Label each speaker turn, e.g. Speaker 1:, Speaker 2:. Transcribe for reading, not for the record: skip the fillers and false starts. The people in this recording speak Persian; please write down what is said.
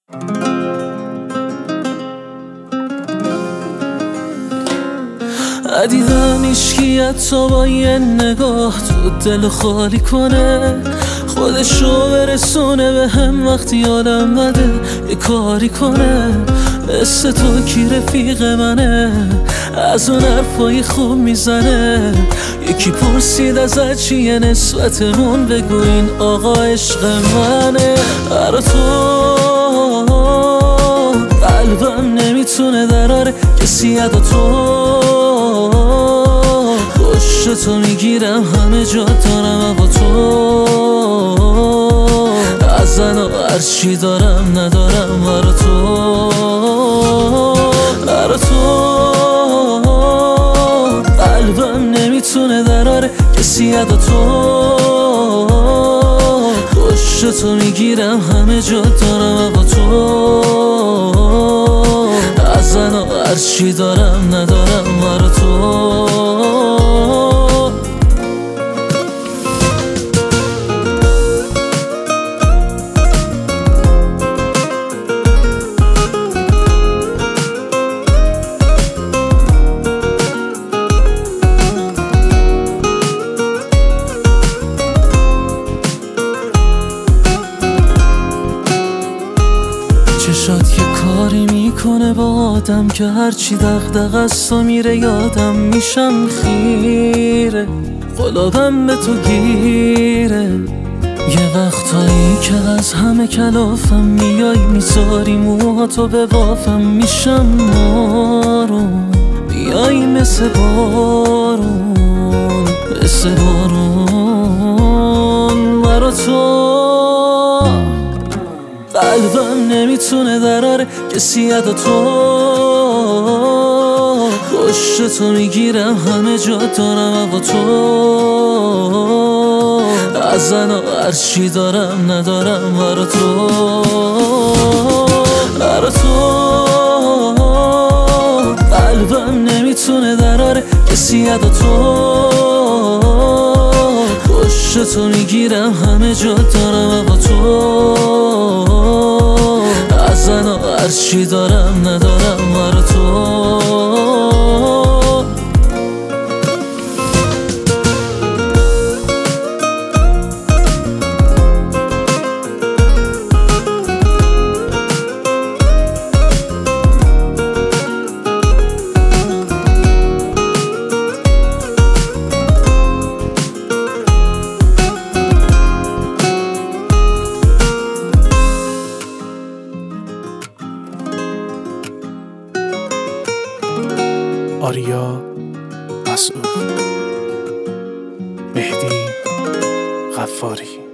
Speaker 1: ندیدم ایشکیت تا با یه نگاه تو دل خالی کنه، خودشو برسونه به هم وقتی حالم بده یه کاری کنه. مثل تو کی رفیق منه، از اون حرفای خوب میزنه. یکی پرسید ازت چیه نسبتمون، بگو این آقا عشق منه. برا تو قلبم نمیتونه دراره کسی ادا تو، پشت تو میگیرم همه جا دارم اما تو ازن و هرچی دارم ندارم. برا تو قلبم نمیتونه دراره کسی ادا تو، پشت تو میگیرم همه جا دارم اما تو ازن و هرچی دارم ندارم. برا تو چشات یه کاری میکنه با آدم که هرچی دغدغه است و میره یادم میشم خیره. قلبم به تو گیره، یه وقتایی که از همه کلافم میای میذاری موهاتو به بافم، میشم مارون بیای مثل بارون برا تو قلبم نمیتونه دراره کسی ادا تو، پشت تو میگیرم همه جا دارم اما تو ازن و هرچی دارم ندارم. برا تو قلبم نمیتونه دراره کسی ادا تو، پشت تو میگیرم همه جا دارم اما تو ازن و هرچی دارم ندارم. برا تو
Speaker 2: آریا مسعود، مهدی غفاری.